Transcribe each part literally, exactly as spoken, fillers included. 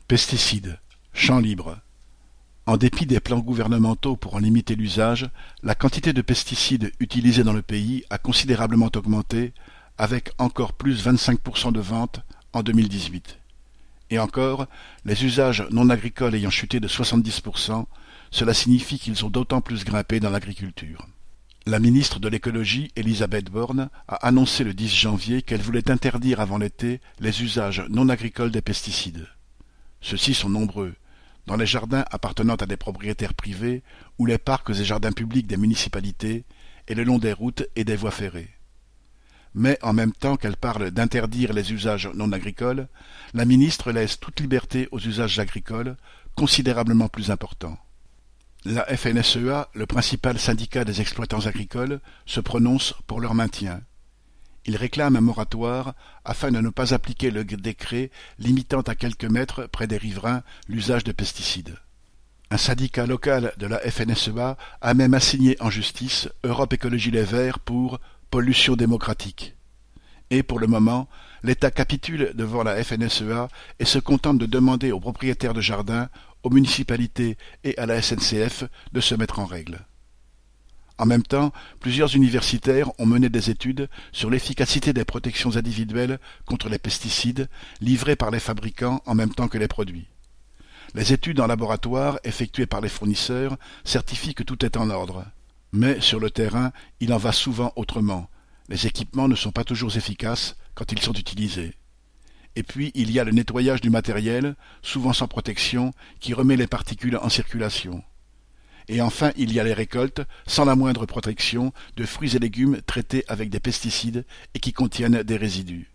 Pesticides, champ libre. En dépit des plans gouvernementaux pour en limiter l'usage, la quantité de pesticides utilisés dans le pays a considérablement augmenté, avec encore plus vingt-cinq pour cent de ventes en deux mille dix-huit. Et encore, les usages non agricoles ayant chuté de soixante-dix pour cent, cela signifie qu'ils ont d'autant plus grimpé dans l'agriculture. La ministre de l'écologie, Elisabeth Borne, a annoncé le dix janvier qu'elle voulait interdire avant l'été les usages non agricoles des pesticides. Ceux-ci sont nombreux, dans les jardins appartenant à des propriétaires privés ou les parcs et jardins publics des municipalités et le long des routes et des voies ferrées. Mais en même temps qu'elle parle d'interdire les usages non agricoles, la ministre laisse toute liberté aux usages agricoles, considérablement plus importants. La F N S E A, le principal syndicat des exploitants agricoles, se prononce pour leur maintien. Il réclame un moratoire afin de ne pas appliquer le décret limitant à quelques mètres près des riverains l'usage de pesticides. Un syndicat local de la F N S E A a même assigné en justice Europe Écologie Les Verts pour pollution démocratique. Et pour le moment, l'État capitule devant la F N S E A et se contente de demander aux propriétaires de jardins, aux municipalités et à la S N C F de se mettre en règle. En même temps, plusieurs universitaires ont mené des études sur l'efficacité des protections individuelles contre les pesticides livrées par les fabricants en même temps que les produits. Les études en laboratoire effectuées par les fournisseurs certifient que tout est en ordre. Mais sur le terrain, il en va souvent autrement. Les équipements ne sont pas toujours efficaces quand ils sont utilisés. Et puis il y a le nettoyage du matériel, souvent sans protection, qui remet les particules en circulation. Et enfin, il y a les récoltes, sans la moindre protection, de fruits et légumes traités avec des pesticides et qui contiennent des résidus.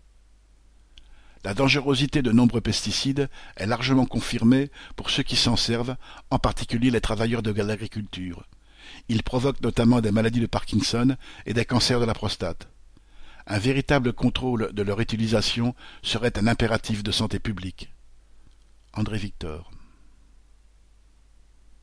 La dangerosité de nombreux pesticides est largement confirmée pour ceux qui s'en servent, en particulier les travailleurs de l'agriculture. Ils provoquent notamment des maladies de Parkinson et des cancers de la prostate. Un véritable contrôle de leur utilisation serait un impératif de santé publique. André Victor.